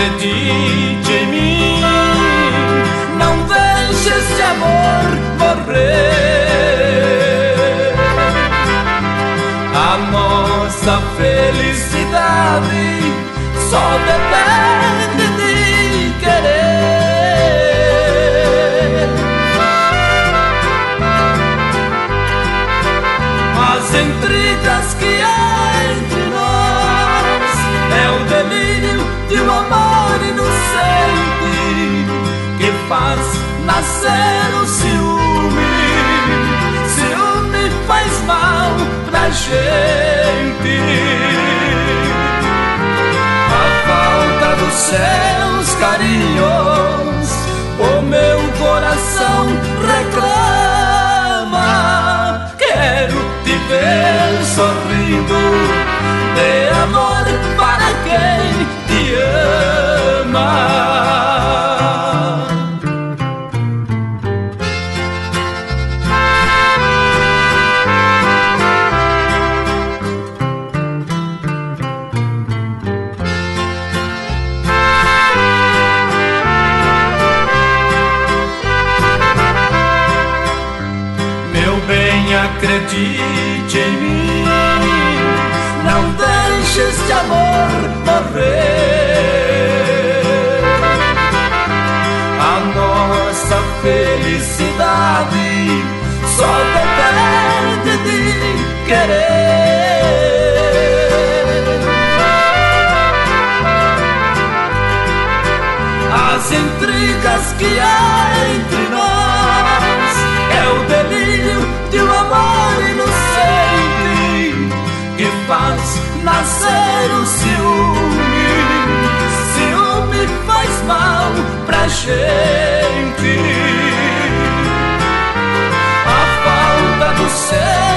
acredite em mim, não deixe este amor morrer. A nossa felicidade só depende de querer. As intrigas que há entre nós é o delírio de um amor inocente que faz nascer o ciúme. Ciúme faz mal pra gente. A falta dos seus carinhos o meu coração reclama. Quero te ver sorrindo de amor para quem te ama. Meu bem, acredite em mim, não deixe este amor morrer. A nossa felicidade só depende de querer. As intrigas que há entre nós é o delírio de um amor inocente que faz nascer o ciúme. Ciúme faz mal pra gente. A falta do céu